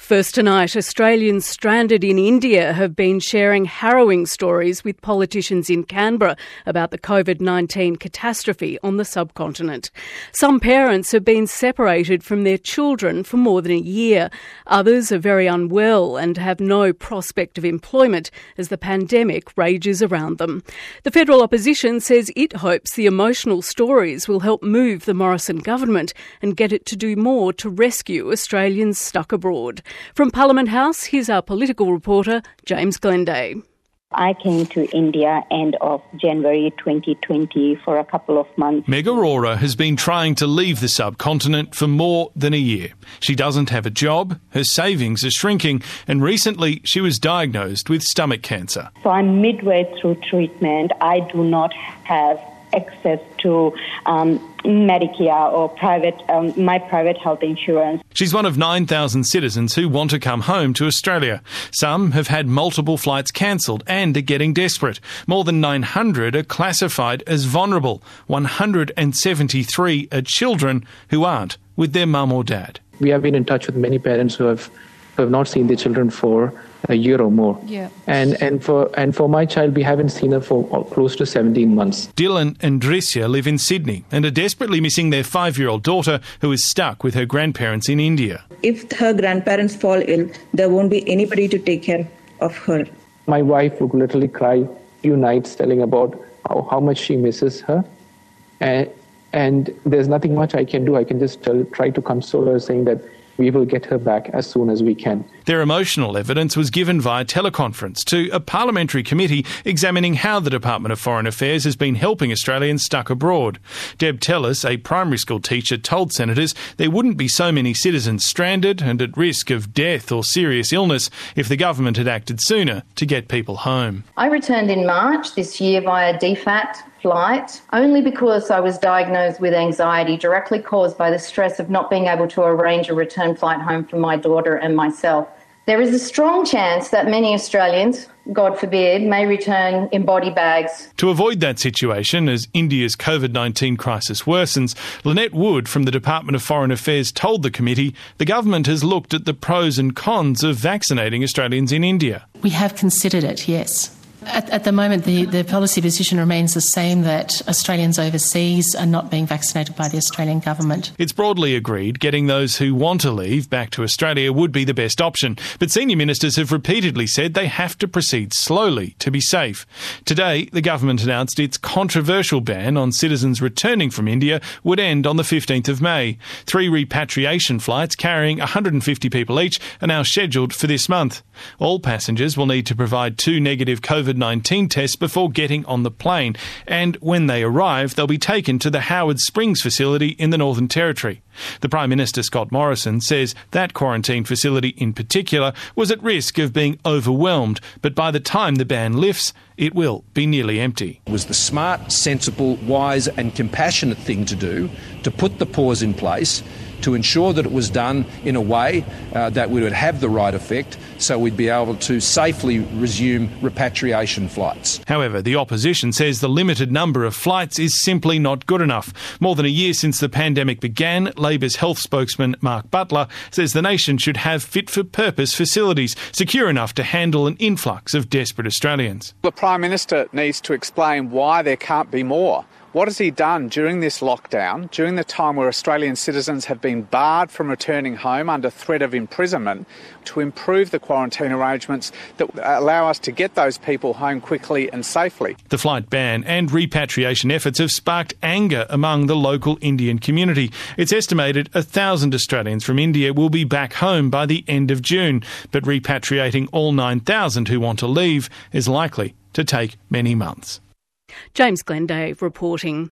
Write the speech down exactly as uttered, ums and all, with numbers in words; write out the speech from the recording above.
First tonight, Australians stranded in India have been sharing harrowing stories with politicians in Canberra about the covid nineteen catastrophe on the subcontinent. Some parents have been separated from their children for more than a year. Others are very unwell and have no prospect of employment as the pandemic rages around them. The federal opposition says it hopes the emotional stories will help move the Morrison government and get it to do more to rescue Australians stuck abroad. From Parliament House, here's our political reporter, James Glenday. I came to India end of January twenty twenty for a couple of months. Meg Arora has been trying to leave the subcontinent for more than a year. She doesn't have a job, her savings are shrinking, and recently she was diagnosed with stomach cancer. So I'm midway through treatment. I do not have access to um, Medicare or private, um, my private health insurance. She's one of nine thousand citizens who want to come home to Australia. Some have had multiple flights cancelled and are getting desperate. More than nine hundred are classified as vulnerable. one hundred seventy-three are children who aren't with their mum or dad. We have been in touch with many parents who have, who have not seen their children for a year or more. Yeah. And and for and for my child, we haven't seen her for close to seventeen months. Dylan and Drisya live in Sydney and are desperately missing their five-year-old daughter who is stuck with her grandparents in India. If her grandparents fall ill, there won't be anybody to take care of her. My wife would literally cry few nights telling about how, how much she misses her. And, and there's nothing much I can do. I can just tell, try to console her, saying that we will get her back as soon as we can. Their emotional evidence was given via teleconference to a parliamentary committee examining how the Department of Foreign Affairs has been helping Australians stuck abroad. Deb Tellis, a primary school teacher, told senators there wouldn't be so many citizens stranded and at risk of death or serious illness if the government had acted sooner to get people home. I returned in March this year via D FAT flight only because I was diagnosed with anxiety directly caused by the stress of not being able to arrange a return flight home for my daughter and myself. There is a strong chance that many Australians, God forbid, may return in body bags. To avoid that situation as India's covid nineteen crisis worsens, Lynette Wood from the Department of Foreign Affairs told the committee the government has looked at the pros and cons of vaccinating Australians in India. We have considered it, yes. At, at the moment, the, the policy position remains the same, that Australians overseas are not being vaccinated by the Australian government. It's broadly agreed getting those who want to leave back to Australia would be the best option, but senior ministers have repeatedly said they have to proceed slowly to be safe. Today, the government announced its controversial ban on citizens returning from India would end on the fifteenth of May. Three repatriation flights carrying one hundred fifty people each are now scheduled for this month. All passengers will need to provide two negative covid nineteen tests before getting on the plane, and when they arrive, they'll be taken to the Howard Springs facility in the Northern Territory. The Prime Minister, Scott Morrison, says that quarantine facility in particular was at risk of being overwhelmed, but by the time the ban lifts, it will be nearly empty. It was the smart, sensible, wise and compassionate thing to do, to put the pause in place, to ensure that it was done in a way uh, that we would have the right effect, so we'd be able to safely resume repatriation flights. However, the opposition says the limited number of flights is simply not good enough. More than a year since the pandemic began, Labor's health spokesman Mark Butler says the nation should have fit-for-purpose facilities, secure enough to handle an influx of desperate Australians. The Prime Minister needs to explain why there can't be more. What has he done during this lockdown, during the time where Australian citizens have been barred from returning home under threat of imprisonment, to improve the quarantine arrangements that allow us to get those people home quickly and safely? The flight ban and repatriation efforts have sparked anger among the local Indian community. It's estimated a thousand Australians from India will be back home by the end of June, but repatriating all nine thousand who want to leave is likely to take many months. James Glenday reporting.